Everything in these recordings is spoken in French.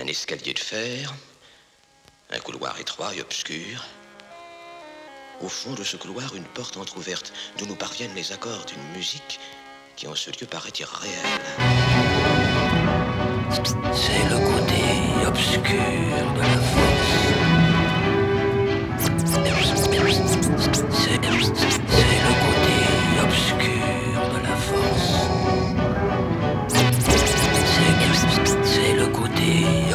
Un escalier de fer, un couloir étroit et obscur. Au fond de ce couloir, une porte entr'ouverte, d'où nous parviennent les accords d'une musique qui en ce lieu paraît irréelle. C'est le côté obscur de la force. C'est le côté obscur de la force. C'est le côté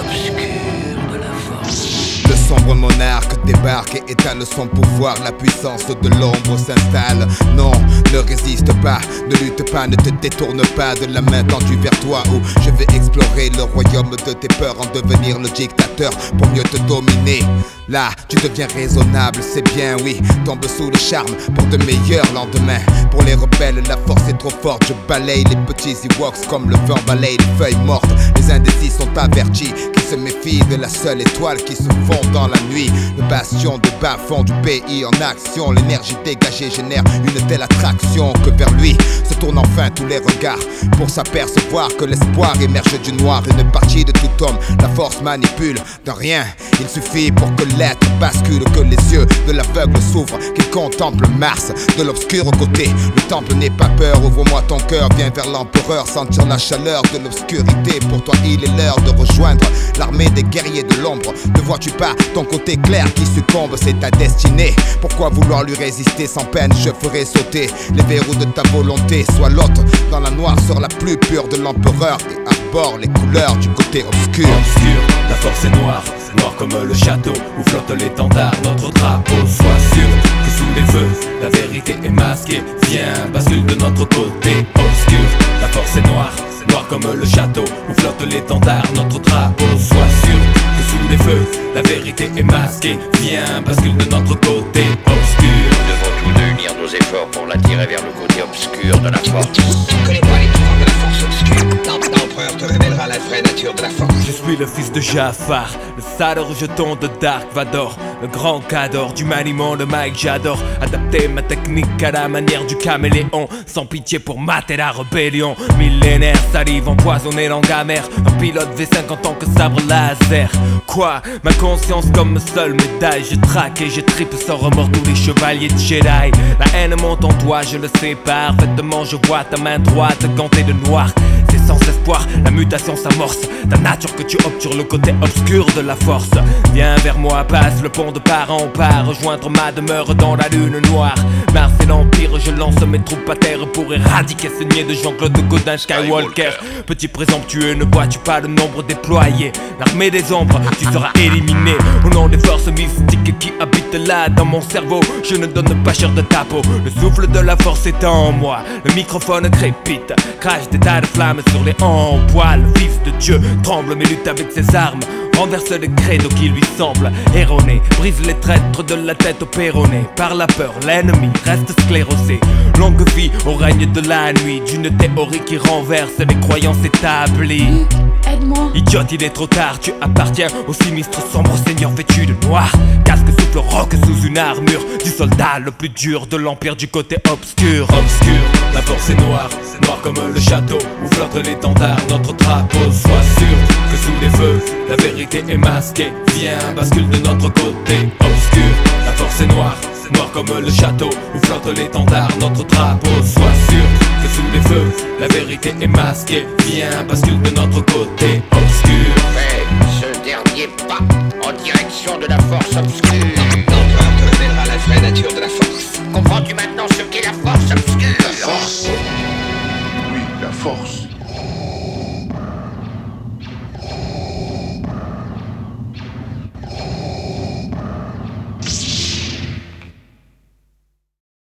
obscur de la force. Le sombre monarque débarque et étale son pouvoir. La puissance de l'ombre s'installe. Non, ne résiste pas, ne lutte pas, ne te détourne pas de la main tendue vers toi. Où je vais explorer le royaume de tes peurs, en devenir le dictateur pour mieux te dominer. Là, tu deviens raisonnable, c'est bien, oui. Tombe sous le charme pour de meilleurs lendemains. Pour les rebelles, la force est trop forte. Je balaye les petits Ewoks comme le vent balaye les feuilles mortes. Les indécis sont avertis qu'ils se méfient de la seule étoile qui se fond dans la nuit. Le bastion de bas-fond du pays en action. L'énergie dégagée génère une telle attraction que vers lui se tournent enfin tous les regards pour s'apercevoir que l'espoir émerge du noir. Une partie de tout homme, la force manipule de rien. Il suffit pour que l'être bascule, que les yeux de l'aveugle s'ouvrent, qu'il contemple Mars de l'obscur côté. Le temple n'est pas peur, ouvre-moi ton cœur, viens vers l'empereur, sentir la chaleur de l'obscurité. Pour toi il est l'heure de rejoindre l'armée des guerriers de l'ombre. Ne vois-tu pas ton côté clair qui succombe, c'est ta destinée. Pourquoi vouloir lui résister sans peine? Je ferai sauter les verrous de ta volonté. Sois l'hôte dans la noirceur la plus pure de l'empereur et arbore les couleurs du côté obscur. Obscur, la force est noire, noire comme le château où flotte l'étendard, notre drapeau. Sois sûr que sous les feux, la vérité est masquée. Viens, bascule de notre côté. Obscur, la force est noire, noire comme le château où flotte l'étendard, notre drapeau. Sois sûr que sous les feux, la vérité est masquée. Viens, bascule de notre côté. Obscur. Nous devons tous deux unir nos efforts pour l'attirer vers le côté obscur de la force. Tu ne connais pas les pouvoirs de la force obscure. L'empereur te révélera la vraie nature de la force. Je suis le fils de Jafar, le sale rejeton de Dark Vador, le grand cador du maniement de Mike. J'adore adapter ma technique à la manière du caméléon, sans pitié pour mater la rébellion. Millénaire, salive empoisonnée, langue amère, un pilote V5 en tant que sabre laser. Quoi? Ma conscience comme seule médaille. Je traque et je tripe sans remords tous les chevaliers de Jedi. La haine monte en toi, je le sais parfaitement. Je vois ta main droite gantée de noir. C'est sans espoir, la mutation s'amorce. Ta nature que tu optes sur le côté obscur de la force. Viens vers moi, passe le pont de part en part, rejoindre ma demeure dans la lune noire. Mars et l'Empire, je lance mes troupes à terre pour éradiquer ce niais de Jean-Claude Godin Skywalker. Petit présomptueux, ne vois-tu pas le nombre déployé? L'armée des ombres, tu seras éliminé. Au nom des forces mystiques qui habitent là dans mon cerveau, je ne donne pas cher de ta peau. Le souffle de la force est en moi, le microphone crépite, crache des tas de flammes sur les en poil. Fils de Dieu tremble mais lutte avec ses armes, renverse les credos qui lui semblent erronés, brise les traîtres de la tête au péroné. Par la peur, l'ennemi reste sclérosé. Longue vie au règne de la nuit, d'une théorie qui renverse les croyances établies. Aide-moi. Idiote, il est trop tard, tu appartiens au sinistre sombre seigneur vêtu de noir. Casque souffle roc sous une armure du soldat le plus dur de l'empire du côté obscur. Obscur, la force est noire, noire comme le château où flotte l'étendard, notre drapeau. Sois sûr que sous les feux, la vérité est masquée. Viens, bascule de notre côté. Obscur, la force est noire, noire comme le château où flotte l'étendard, notre drapeau. Sois sûr que sous les feux, la vérité est masquée. Viens, bascule de notre côté. Obscur. Fais ce dernier pas en direction de la force obscure. L'empereur te révélera la vraie nature de la force. Comprends-tu maintenant ce qu'est la force obscure? La force. Oui, la force.